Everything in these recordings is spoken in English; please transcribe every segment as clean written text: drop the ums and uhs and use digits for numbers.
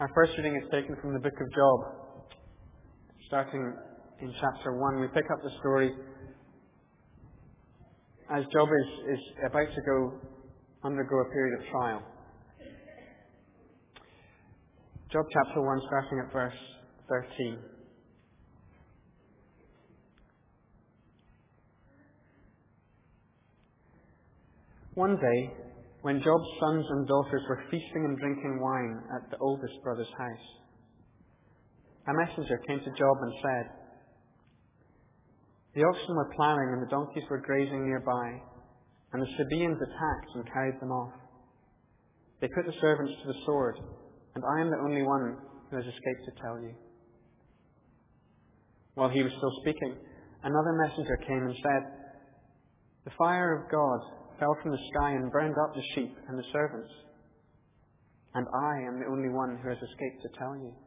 Our first reading is taken from the book of Job. Starting in chapter 1, we pick up the story as Job is about to undergo a period of trial. Job chapter 1, starting at verse 13. One day, when Job's sons and daughters were feasting and drinking wine at the oldest brother's house, a messenger came to Job and said, "The oxen were ploughing and the donkeys were grazing nearby, and the Sabaeans attacked and carried them off. They put the servants to the sword, and I am the only one who has escaped to tell you." While he was still speaking, another messenger came and said, "The fire of God fell from the sky and burned up the sheep and the servants, and I am the only one who has escaped to tell you."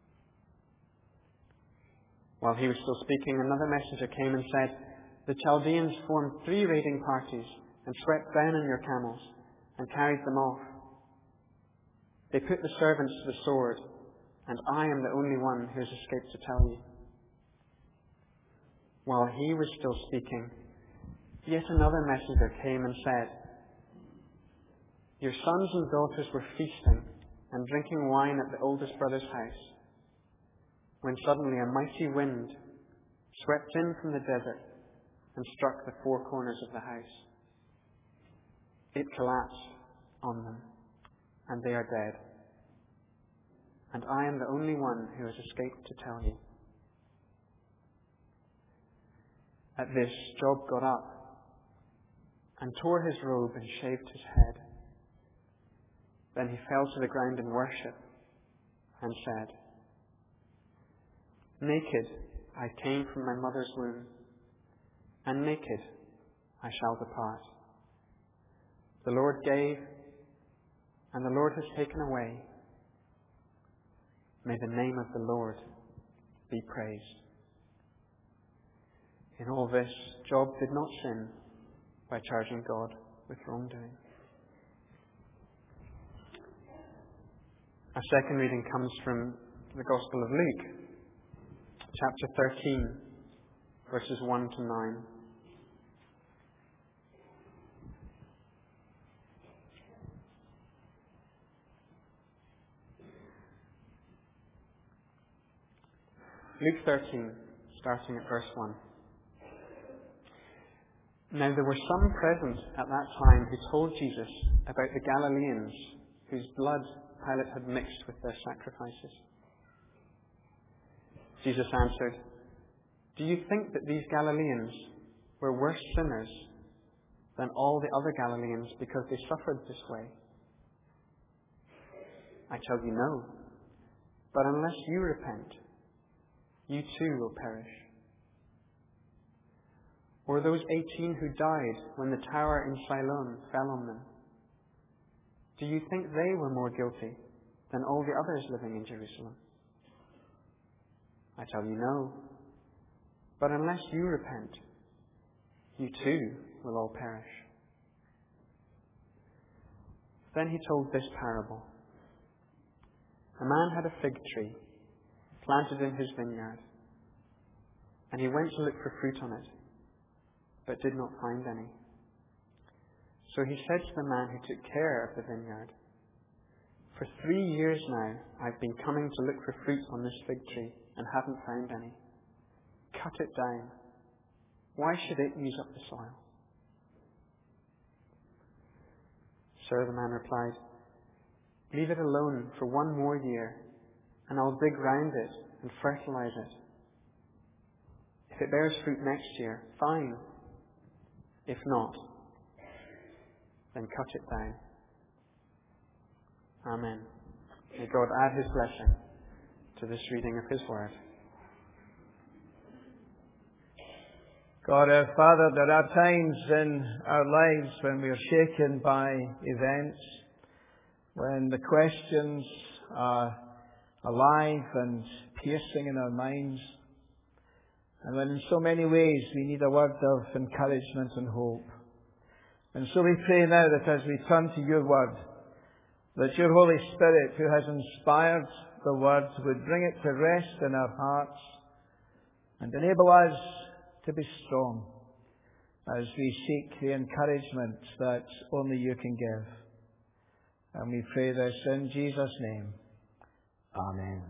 While he was still speaking, another messenger came and said, "The Chaldeans formed 3 raiding parties and swept down on your camels and carried them off. They put the servants to the sword, and I am the only one who has escaped to tell you." While he was still speaking, yet another messenger came and said, "Your sons and daughters were feasting and drinking wine at the oldest brother's house, when suddenly a mighty wind swept in from the desert and struck the 4 corners of the house. It collapsed on them, and they are dead. And I am the only one who has escaped to tell you." At this, Job got up and tore his robe and shaved his head. Then he fell to the ground in worship and said, "Naked I came from my mother's womb, and naked I shall depart. The Lord gave, and the Lord has taken away. May the name of the Lord be praised." In all this, Job did not sin by charging God with wrongdoing. Our second reading comes from the Gospel of Luke, chapter 13, verses 1 to 9. Luke 13, starting at verse 1. Now there were some present at that time who told Jesus about the Galileans whose blood Pilate had mixed with their sacrifices. Jesus answered, "Do you think that these Galileans were worse sinners than all the other Galileans because they suffered this way? I tell you no, but unless you repent, you too will perish. Or those 18 who died when the tower in Siloam fell on them, do you think they were more guilty than all the others living in Jerusalem? I tell you no, but unless you repent, you too will all perish." Then he told this parable. A man had a fig tree planted in his vineyard, and he went to look for fruit on it, but did not find any. So he said to the man who took care of the vineyard, "For 3 years now I've been coming to look for fruit on this fig tree and haven't found any. Cut it down. Why should it use up the soil?" "Sir," the man replied, "leave it alone for 1 more year, and I'll dig round it and fertilize it. If it bears fruit next year, fine. If not, then cut it down." Amen. May God add his blessing to this reading of his word. God our Father, there are times in our lives when we are shaken by events, when the questions are alive and piercing in our minds, and when in so many ways we need a word of encouragement and hope. And so we pray now that as we turn to your word, that your Holy Spirit, who has inspired the Word would bring it to rest in our hearts and enable us to be strong as we seek the encouragement that only you can give. And we pray this in Jesus' name. Amen.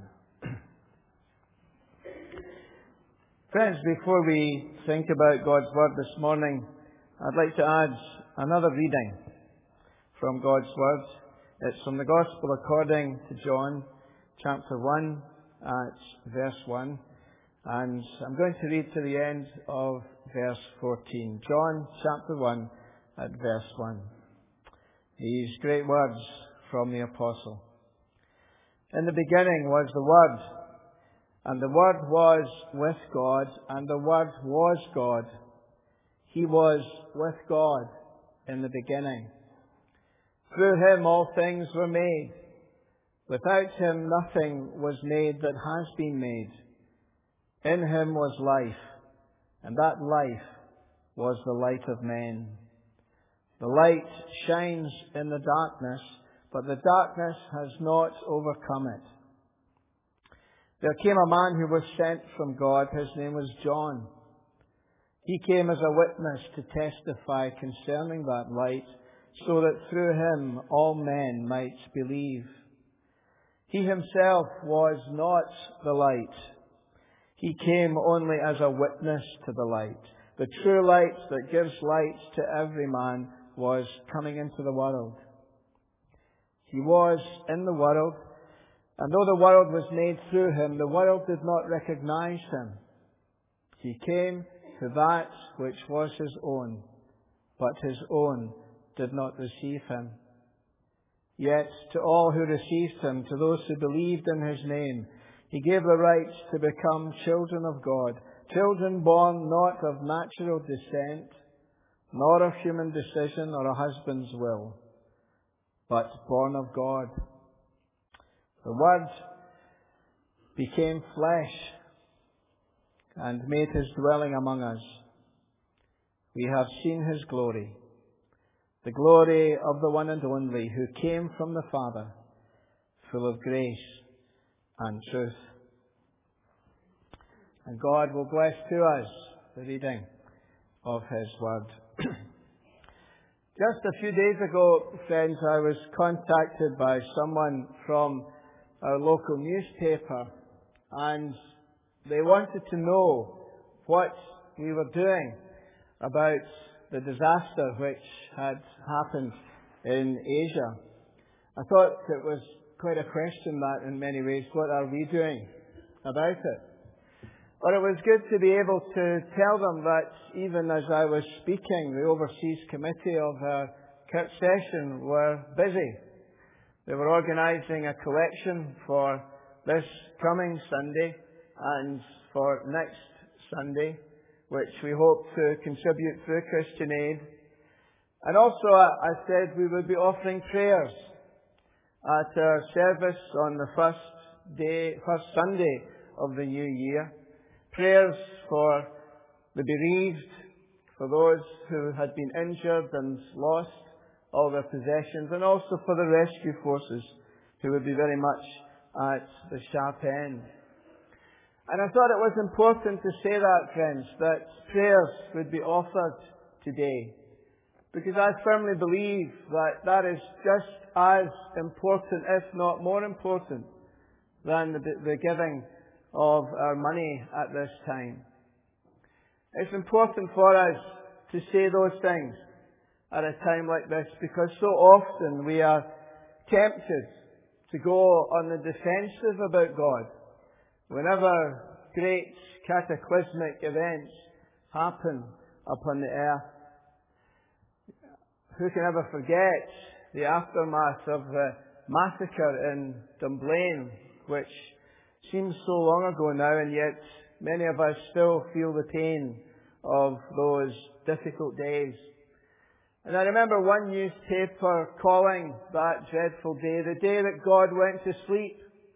Friends, before we think about God's Word this morning, I'd like to add another reading from God's Word. It's from the Gospel according to John, chapter 1, at verse 1. And I'm going to read to the end of verse 14. John, chapter 1, at verse 1. These great words from the Apostle. In the beginning was the Word, and the Word was with God, and the Word was God. He was with God in the beginning. Through him all things were made. Without him nothing was made that has been made. In him was life, and that life was the light of men. The light shines in the darkness, but the darkness has not overcome it. There came a man who was sent from God. His name was John. He came as a witness to testify concerning that light, so that through him all men might believe. He himself was not the light. He came only as a witness to the light. The true light that gives light to every man was coming into the world. He was in the world, and though the world was made through him, the world did not recognize him. He came to that which was his own, but his own did not receive him. Yet to all who received him, to those who believed in his name, he gave the right to become children of God, children born not of natural descent, nor of human decision or a husband's will, but born of God. The Word became flesh and made his dwelling among us. We have seen his glory, the glory of the one and only who came from the Father, full of grace and truth. And God will bless to us the reading of his Word. Just a few days ago, friends, I was contacted by someone from our local newspaper, and they wanted to know what we were doing about the disaster which had happened in Asia. I thought it was quite a question that in many ways, what are we doing about it? But it was good to be able to tell them that even as I was speaking, the Overseas Committee of our Kirk session were busy. They were organising a collection for this coming Sunday and for next Sunday, which we hope to contribute through Christian Aid. And also I said we would be offering prayers at our service on the first Sunday of the new year. Prayers for the bereaved, for those who had been injured and lost all their possessions, and also for the rescue forces who would be very much at the sharp end. And I thought it was important to say that, friends, that prayers would be offered today, because I firmly believe that that is just as important, if not more important, than the giving of our money at this time. It's important for us to say those things at a time like this, because so often we are tempted to go on the defensive about God. Whenever great cataclysmic events happen upon the earth, who can ever forget the aftermath of the massacre in Dunblane, which seems so long ago now, and yet many of us still feel the pain of those difficult days. And I remember one newspaper calling that dreadful day the day that God went to sleep.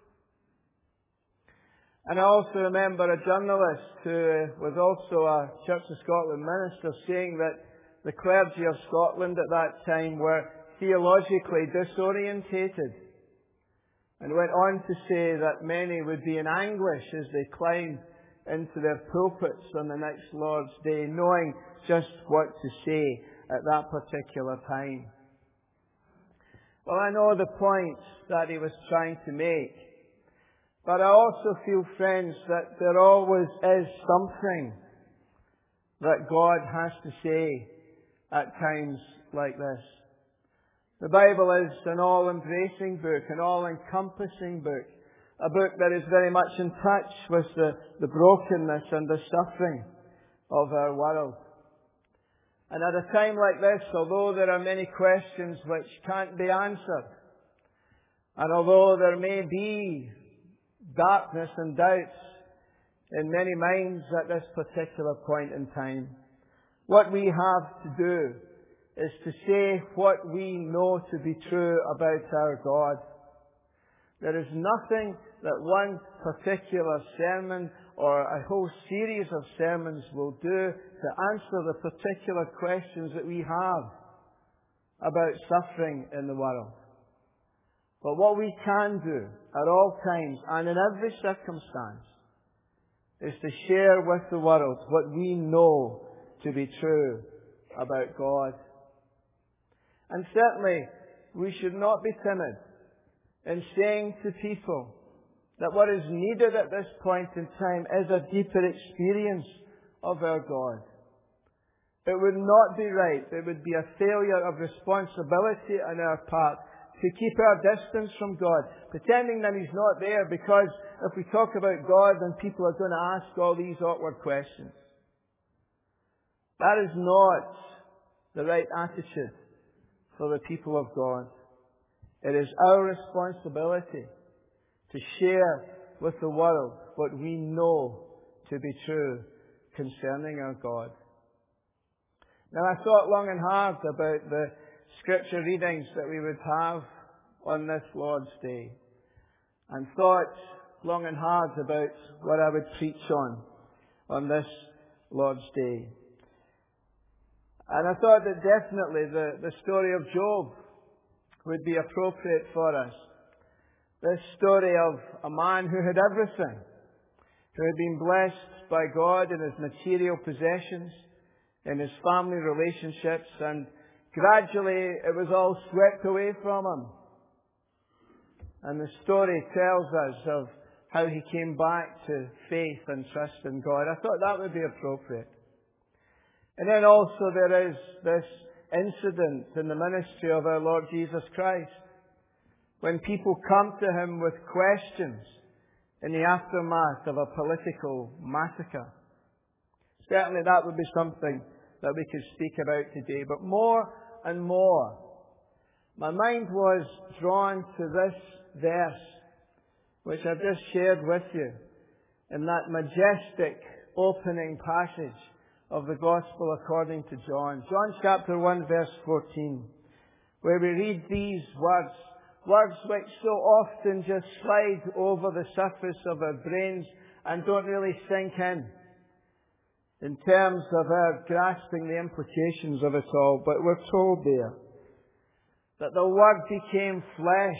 And I also remember a journalist who was also a Church of Scotland minister saying that the clergy of Scotland at that time were theologically disorientated. And went on to say that many would be in anguish as they climbed into their pulpits on the next Lord's Day, knowing just what to say at that particular time. Well, I know the point that he was trying to make, but I also feel, friends, that there always is something that God has to say at times like this. The Bible is an all-embracing book, an all-encompassing book, a book that is very much in touch with the brokenness and the suffering of our world. And at a time like this, although there are many questions which can't be answered, and although there may be darkness and doubts in many minds at this particular point in time, what we have to do is to say what we know to be true about our God. There is nothing that one particular sermon or a whole series of sermons will do to answer the particular questions that we have about suffering in the world. But what we can do at all times and in every circumstance is to share with the world what we know to be true about God. And certainly, we should not be timid in saying to people that what is needed at this point in time is a deeper experience of our God. It would not be right, it would be a failure of responsibility on our part to keep our distance from God, pretending that He's not there, because if we talk about God, then people are going to ask all these awkward questions. That is not the right attitude for the people of God. It is our responsibility to share with the world what we know to be true concerning our God. Now, I thought long and hard about the scripture readings that we would have on this Lord's Day, and thought long and hard about what I would preach on this Lord's Day. And I thought that definitely the story of Job would be appropriate for us. This story of a man who had everything, who had been blessed by God in his material possessions, in his family relationships, and gradually it was all swept away from him. And the story tells us of how he came back to faith and trust in God. I thought that would be appropriate. And then also there is this incident in the ministry of our Lord Jesus Christ, when people come to Him with questions in the aftermath of a political massacre. Certainly that would be something that we could speak about today. But more and more, my mind was drawn to this verse, which I've just shared with you, in that majestic opening passage of the Gospel according to John. John chapter 1 verse 14, where we read these words which so often just slide over the surface of our brains and don't really sink in terms of our grasping the implications of it all. But we're told there that the Word became flesh.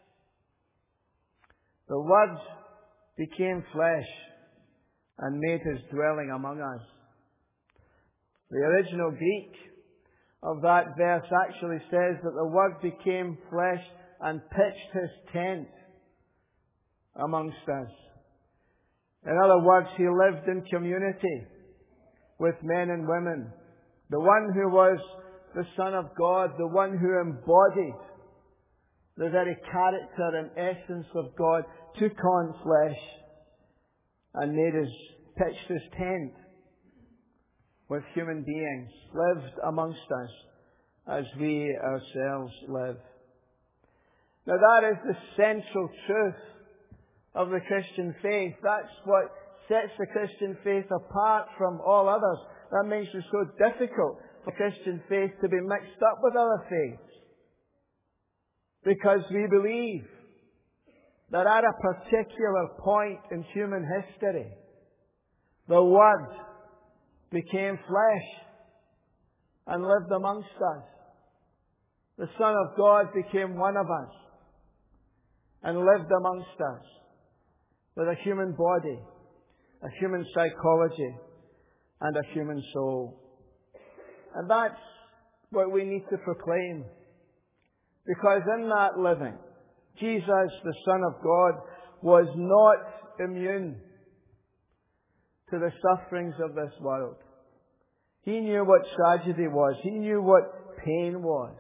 The Word became flesh and made His dwelling among us. The original Greek of that verse actually says that the Word became flesh and pitched His tent amongst us. In other words, He lived in community with men and women. The one who was the Son of God, the one who embodied the very character and essence of God, took on flesh and pitched His tent with human beings, lived amongst us as we ourselves live. Now that is the central truth of the Christian faith. That's what sets the Christian faith apart from all others. That makes it so difficult for Christian faith to be mixed up with other faiths. Because we believe that at a particular point in human history, the Word became flesh and lived amongst us. The Son of God became one of us. and lived amongst us with a human body, a human psychology, and a human soul. And that's what we need to proclaim. Because in that living, Jesus, the Son of God, was not immune to the sufferings of this world. He knew what tragedy was. He knew what pain was.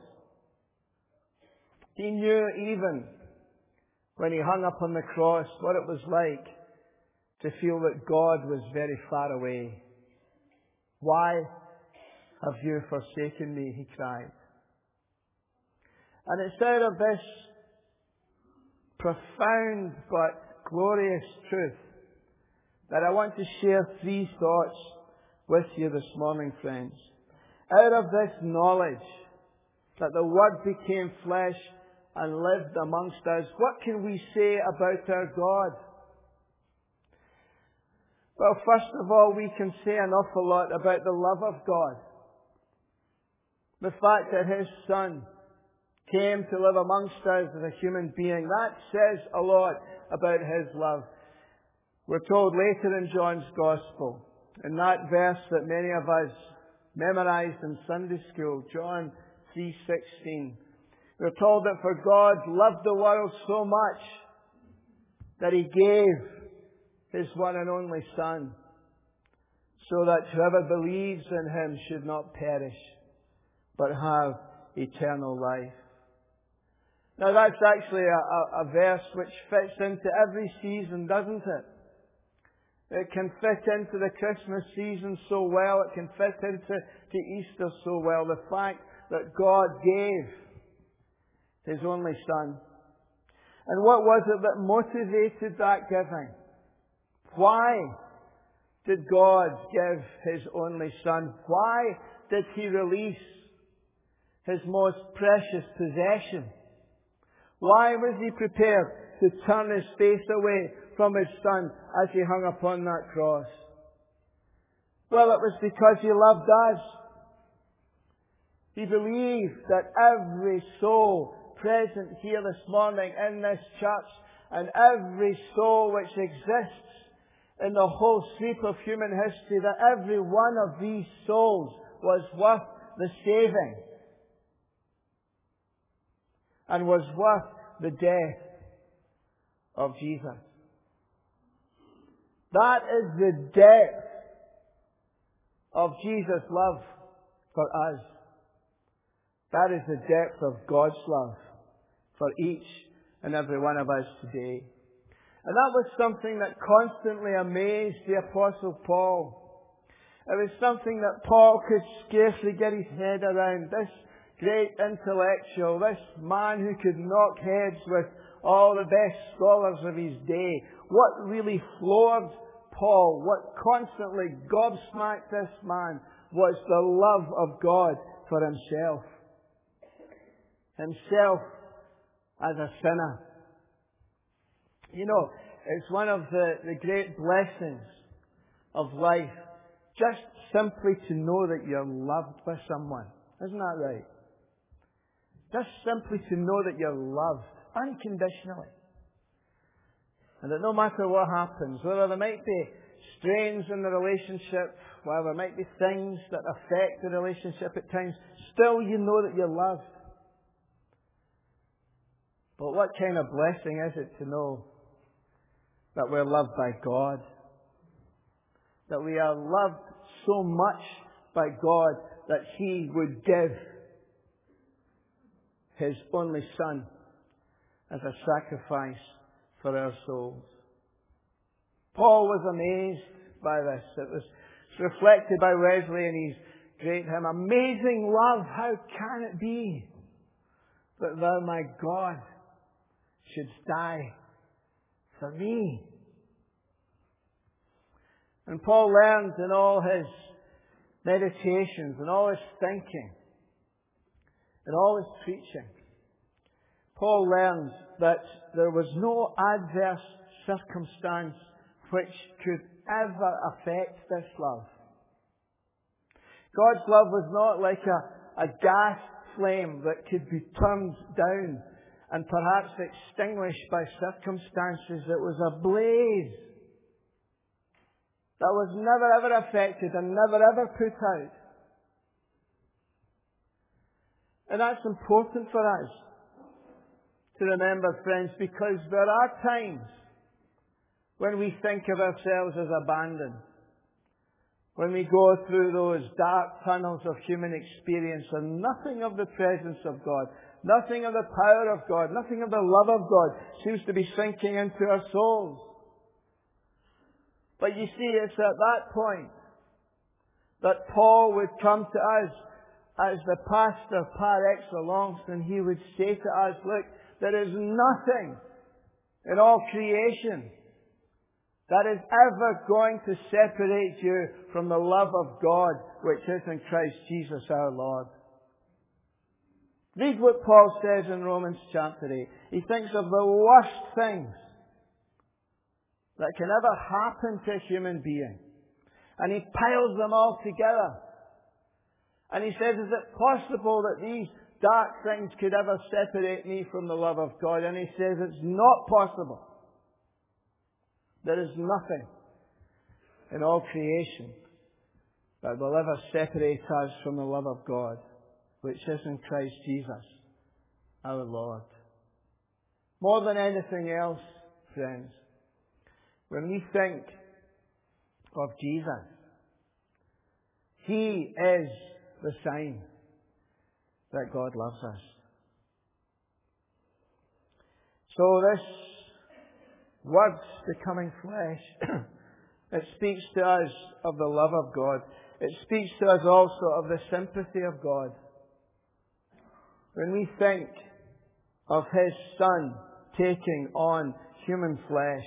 He knew even when He hung up on the cross what it was like to feel that God was very far away. Why have you forsaken me? He cried. And it's out of this profound but glorious truth that I want to share 3 thoughts with you this morning, friends. Out of this knowledge that the Word became flesh and lived amongst us, what can we say about our God? Well, first of all, we can say an awful lot about the love of God. The fact that His Son came to live amongst us as a human being, that says a lot about His love. We're told later in John's Gospel, in that verse that many of us memorized in Sunday school, John 3:16, we're told that for God loved the world so much that He gave His one and only Son, so that whoever believes in Him should not perish, but have eternal life. Now that's actually a verse which fits into every season, doesn't it? It can fit into the Christmas season so well. It can fit into Easter so well. The fact that God gave His only Son. And what was it that motivated that giving? Why did God give His only Son? Why did He release His most precious possession? Why was He prepared to turn His face away from His Son as He hung upon that cross? Well, it was because He loved us. He believed that every soul present here this morning in this church, and every soul which exists in the whole sweep of human history, that every one of these souls was worth the saving and was worth the death of Jesus. That is the depth of Jesus' love for us. That is the depth of God's love for each and every one of us today. And that was something that constantly amazed the Apostle Paul. It was something that Paul could scarcely get his head around. This great intellectual, this man who could knock heads with all the best scholars of his day. What really floored Paul, what constantly gobsmacked this man, was the love of God for himself. Himself as a sinner. You know, it's one of the great blessings of life, just simply to know that you're loved by someone. Isn't that right? Just simply to know that you're loved unconditionally. And that no matter what happens, whether there might be strains in the relationship, whether there might be things that affect the relationship at times, still you know that you're loved. But what kind of blessing is it to know that we're loved by God? That we are loved so much by God that He would give His only Son as a sacrifice for our souls. Paul was amazed by this. It was reflected by Wesley in his great hymn, "Amazing love, how can it be that Thou, my God, shouldst die for me?" And Paul learned in all his meditations, in all his thinking, in all his preaching, Paul learned that there was no adverse circumstance which could ever affect this love. God's love was not like a gas flame that could be turned down and perhaps extinguished by circumstances. It was a blaze that was never ever affected and never ever put out. And that's important for us to remember, friends, because there are times when we think of ourselves as abandoned, when we go through those dark tunnels of human experience and nothing of the presence of God, nothing of the power of God, nothing of the love of God seems to be sinking into our souls. But you see, it's at that point that Paul would come to us as the pastor par excellence, and he would say to us, look, there is nothing in all creation that is ever going to separate you from the love of God which is in Christ Jesus our Lord. Read what Paul says in Romans chapter 8. He thinks of the worst things that can ever happen to a human being. And he piles them all together. And he says, is it possible that these dark things could ever separate me from the love of God? And he says, it's not possible. There is nothing in all creation that will ever separate us from the love of God, which is in Christ Jesus, our Lord. More than anything else, friends, when we think of Jesus, He is the sign that God loves us. So this Word becoming flesh, it speaks to us of the love of God. It speaks to us also of the sympathy of God. When we think of His Son taking on human flesh,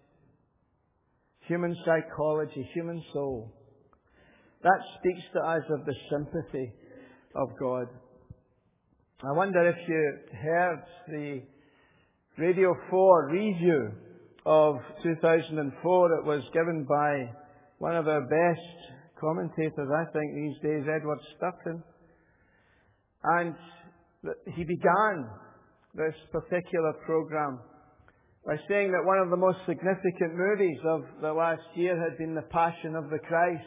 human psychology, human soul, that speaks to us of the sympathy of God. I wonder if you heard the Radio 4 review of 2004. It was given by one of our best commentators, I think, these days, Edward Sturton. And he began this particular program by saying that one of the most significant movies of the last year had been The Passion of the Christ.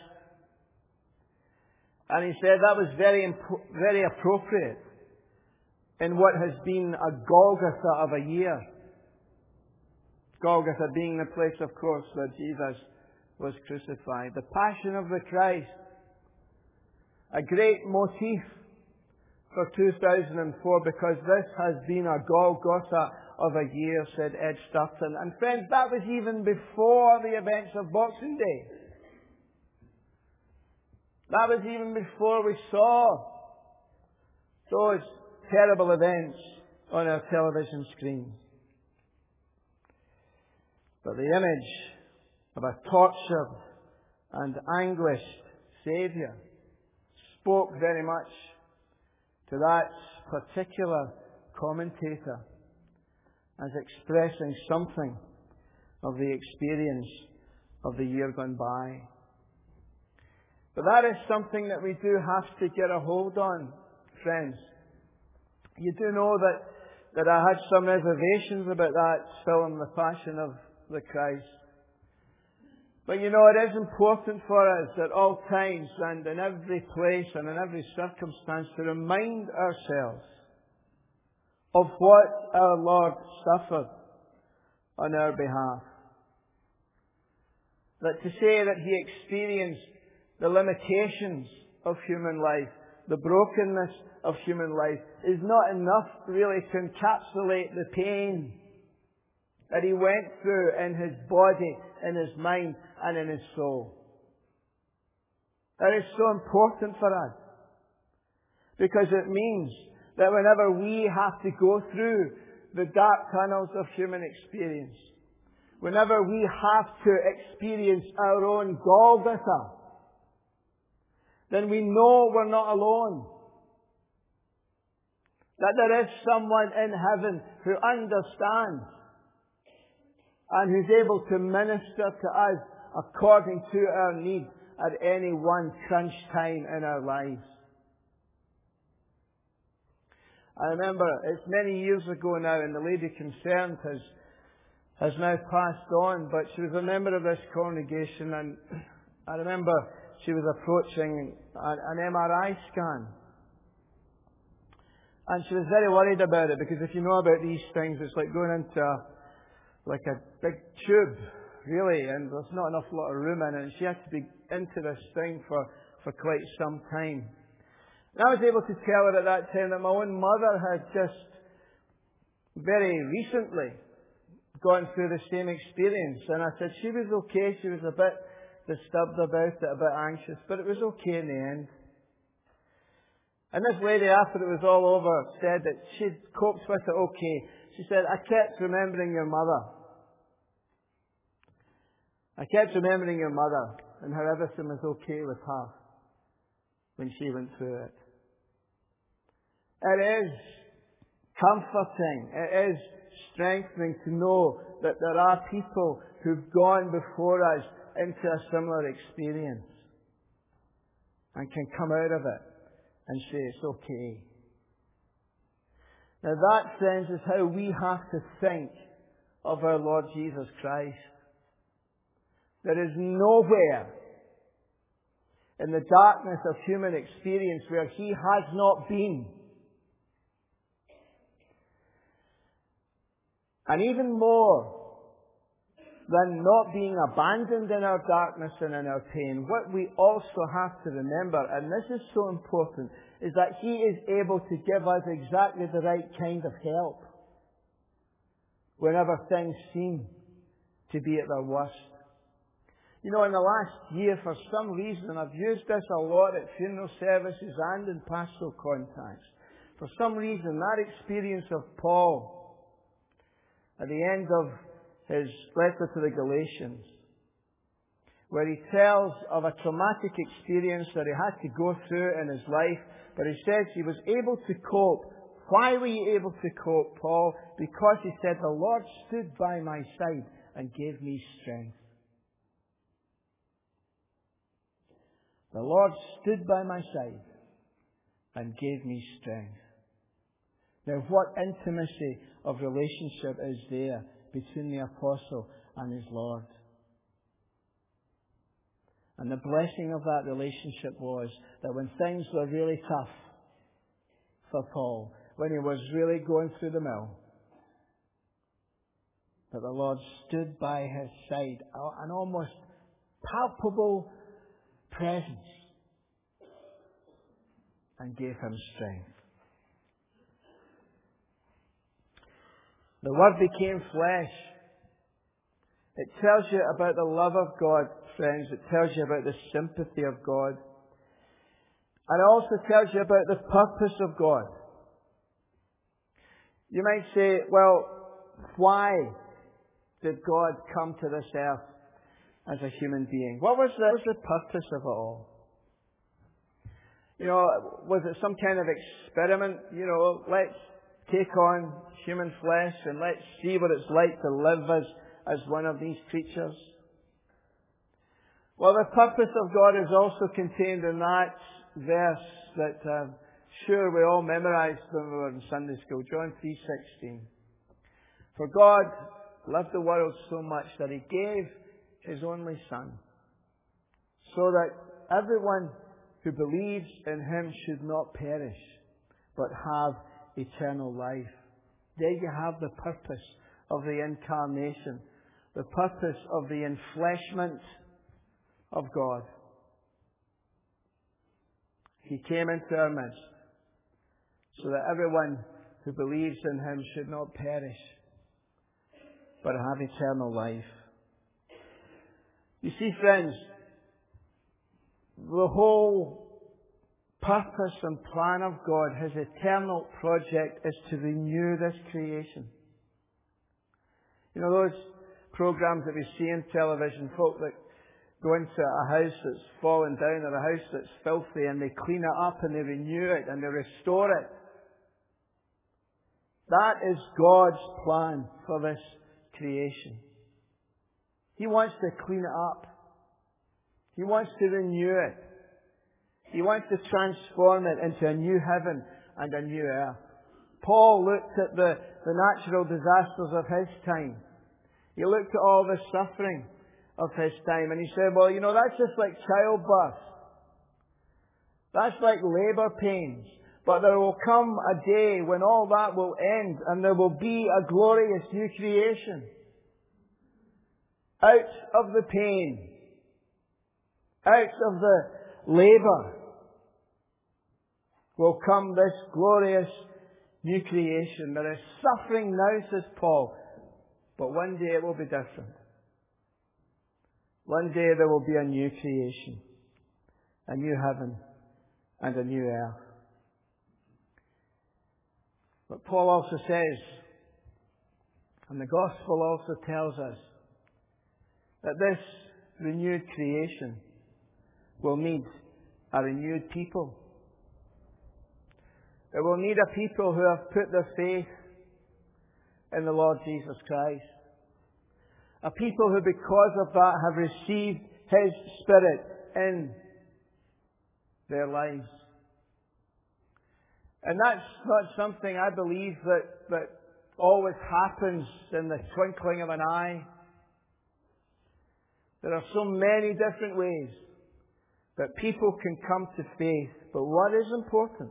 And he said that was very appropriate in what has been a Golgotha of a year. Golgotha being the place, of course, where Jesus was crucified. The Passion of the Christ. A great motif for 2004, because this has been a Golgotha of a year, said Ed Sturton. And friends, that was even before the events of Boxing Day. That was even before we saw those terrible events on our television screens. But the image of a tortured and anguished Saviour spoke very much to that particular commentator as expressing something of the experience of the year gone by. But that is something that we do have to get a hold on, friends. You do know that I had some reservations about that film, The Passion of the Christ. But you know, it is important for us at all times and in every place and in every circumstance to remind ourselves of what our Lord suffered on our behalf. That to say that He experienced the limitations of human life, the brokenness of human life, is not enough really to encapsulate the pain that He went through in His body, in His mind, and in His soul. That is so important for us, because it means that whenever we have to go through the dark tunnels of human experience, whenever we have to experience our own Golgotha, then we know we're not alone. That there is someone in heaven who understands and who's able to minister to us according to our need at any one crunch time in our lives. I remember it's many years ago now, and the lady concerned has now passed on, but she was a member of this congregation, and I remember she was approaching an MRI scan. And she was very worried about it, because if you know about these things, it's like going into a big tube, really, and there's not enough lot of room in it, and she had to be into this thing for quite some time. And I was able to tell her at that time that my own mother had just very recently gone through the same experience. And I said she was okay. She was a bit disturbed about it, a bit anxious, but it was okay in the end. And this lady, after it was all over, said that she'd coped with it okay. She said, I kept remembering your mother. I kept remembering your mother and how everything was okay with her when she went through it. It is comforting. It is strengthening to know that there are people who've gone before us into a similar experience and can come out of it and say it's okay. Now that, friends, is how we have to think of our Lord Jesus Christ. There is nowhere in the darkness of human experience where He has not been. And even more than not being abandoned in our darkness and in our pain, what we also have to remember, and this is so important, is that He is able to give us exactly the right kind of help whenever things seem to be at their worst. You know, in the last year, for some reason, and I've used this a lot at funeral services and in pastoral contacts, for some reason, that experience of Paul at the end of his letter to the Galatians, where he tells of a traumatic experience that he had to go through in his life, but he says he was able to cope. Why were you able to cope, Paul? Because he said, the Lord stood by my side and gave me strength. The Lord stood by my side and gave me strength. Now, what intimacy of relationship is there between the apostle and his Lord? And the blessing of that relationship was that when things were really tough for Paul, when he was really going through the mill, that the Lord stood by his side, an almost palpable presence, and gave him strength. The Word became flesh. It tells you about the love of God, friends. It tells you about the sympathy of God. And it also tells you about the purpose of God. You might say, well, why did God come to this earth as a human being? What was the purpose of it all? You know, was it some kind of experiment? You know, let's take on human flesh and let's see what it's like to live as one of these creatures. Well, the purpose of God is also contained in that verse that I'm sure we all memorized when we were in Sunday school, John 3:16. For God loved the world so much that He gave His only Son, so that everyone who believes in Him should not perish, but have eternal life. There you have the purpose of the incarnation, the purpose of the enfleshment of God. He came into our midst so that everyone who believes in Him should not perish, but have eternal life. You see, friends, the whole purpose and plan of God, His eternal project, is to renew this creation. You know those programs that we see in television, folk that go into a house that's fallen down or a house that's filthy and they clean it up and they renew it and they restore it. That is God's plan for this creation. He wants to clean it up. He wants to renew it. He wants to transform it into a new heaven and a new earth. Paul looked at the natural disasters of his time. He looked at all the suffering of his time and he said, well, that's just like childbirth. That's like labour pains. But there will come a day when all that will end and there will be a glorious new creation. Out of the pain, out of the labour, will come this glorious new creation. There is suffering now, says Paul, but one day it will be different. One day there will be a new creation, a new heaven and a new earth. But Paul also says, and the Gospel also tells us, that this renewed creation will need a renewed people. It will need a people who have put their faith in the Lord Jesus Christ. A people who, because of that, have received His Spirit in their lives. And that's not something I believe that always happens in the twinkling of an eye. There are so many different ways that people can come to faith. But what is important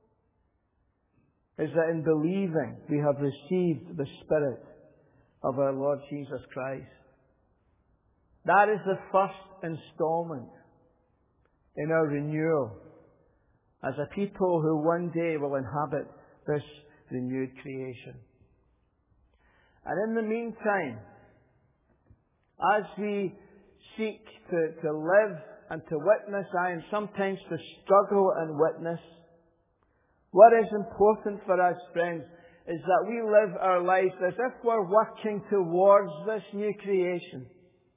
is that in believing we have received the Spirit of our Lord Jesus Christ. That is the first installment in our renewal as a people who one day will inhabit this renewed creation. And in the meantime, as we seek to live and to witness, and sometimes to struggle and witness, what is important for us, friends, is that we live our lives as if we're working towards this new creation.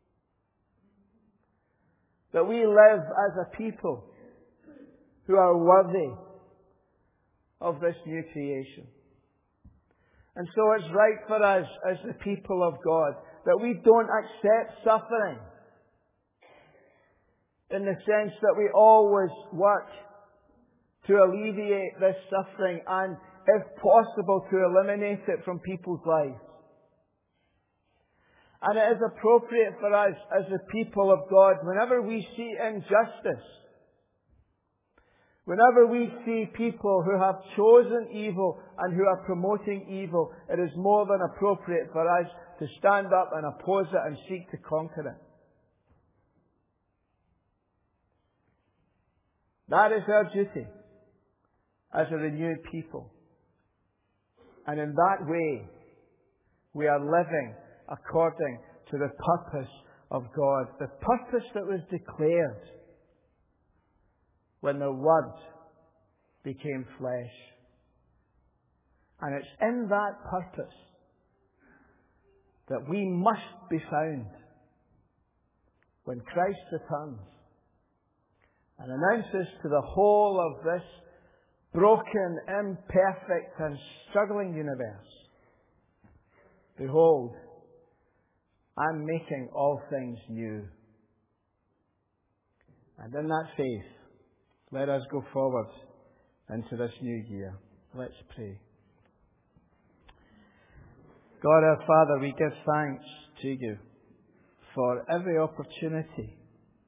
That we live as a people who are worthy of this new creation. And so it's right for us as the people of God that we don't accept suffering in the sense that we always work to alleviate this suffering and, if possible, to eliminate it from people's lives. And it is appropriate for us as the people of God, whenever we see injustice, whenever we see people who have chosen evil and who are promoting evil, it is more than appropriate for us to stand up and oppose it and seek to conquer it. That is our duty as a renewed people. And in that way, we are living according to the purpose of God. The purpose that was declared when the Word became flesh. And it's in that purpose that we must be found when Christ returns and announces to the whole of this broken, imperfect and struggling universe, behold, I'm making all things new. And in that faith, let us go forward into this new year. Let's pray. God our Father, we give thanks to You for every opportunity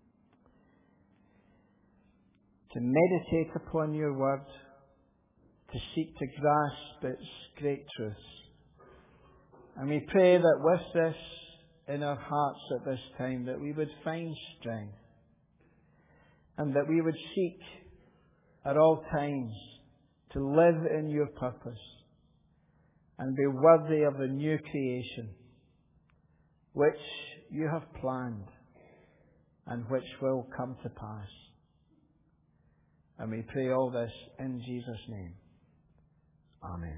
to meditate upon Your Word, to seek to grasp its great truths. And we pray that with this in our hearts at this time, that we would find strength and that we would seek at all times to live in Your purpose and be worthy of the new creation which You have planned and which will come to pass. And we pray all this in Jesus' name. Amen.